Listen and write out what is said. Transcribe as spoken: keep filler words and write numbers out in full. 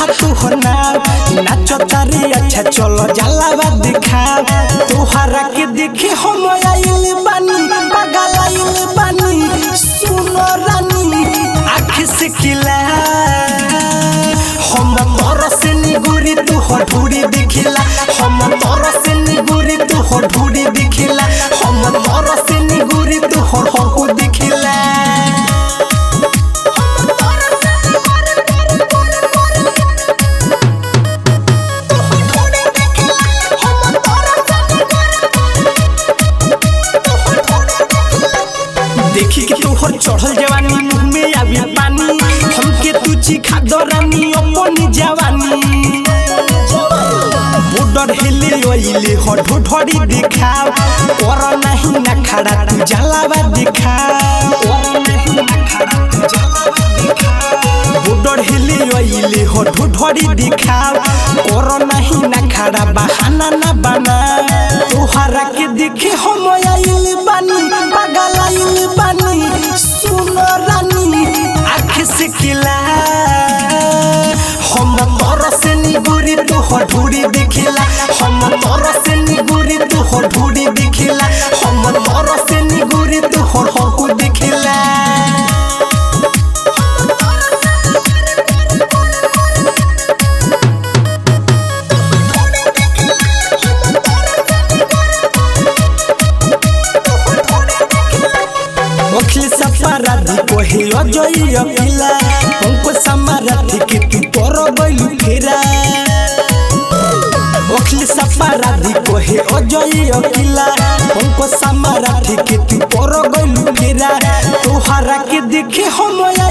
तोहर नाम नाचो तारी अच्छा चलो जलावा दिखा तोहरा के देखे हम आइल बानी पागल आइल बानी सुनो रानी आँख से खिला हम तोर से निगुरी तोहर ढूढ़ी दिखिला हम तोर से निगुरी तोहर ढूढ़ी दिखिला हम तोर से निगुरी तोहर हकू दिखिला देखी के तोहर चढ़ल जवानी मुँह में आवे पानी हमके तू चिखा दो रानी अपनी जवानी बॉर्डर हिले ओइले हो ढोढड़ी दिखाओ और नहीं ना खड़ा तू जलावा दिखाओ और नहीं ना खड़ा तू जलावा दिखाओ बॉर्डर हिले ओइले हो ढोढड़ी दिखाओ और नहीं ना खड़ा बहाना ना बना तोहरा के देखे हम आइल बानी पागल आइल बानी सुनो रानी आँख से खिला हम तोर से निगुरी तोहर ढूढ़ी दिखिला हम तोर से निगुरी तोहर ढूढ़ी दिखिला हम तोर से निगुरी तोहर हकू दिखिला अखिल सफाराधी कोहे अजय अकेला हमको समाराधी के तू पर गइलू फेरा अखिल सफाराधी कोहे अजय अकेला हमको समाराधी के तू पर गइलू फेरा तोहरा के देखे हम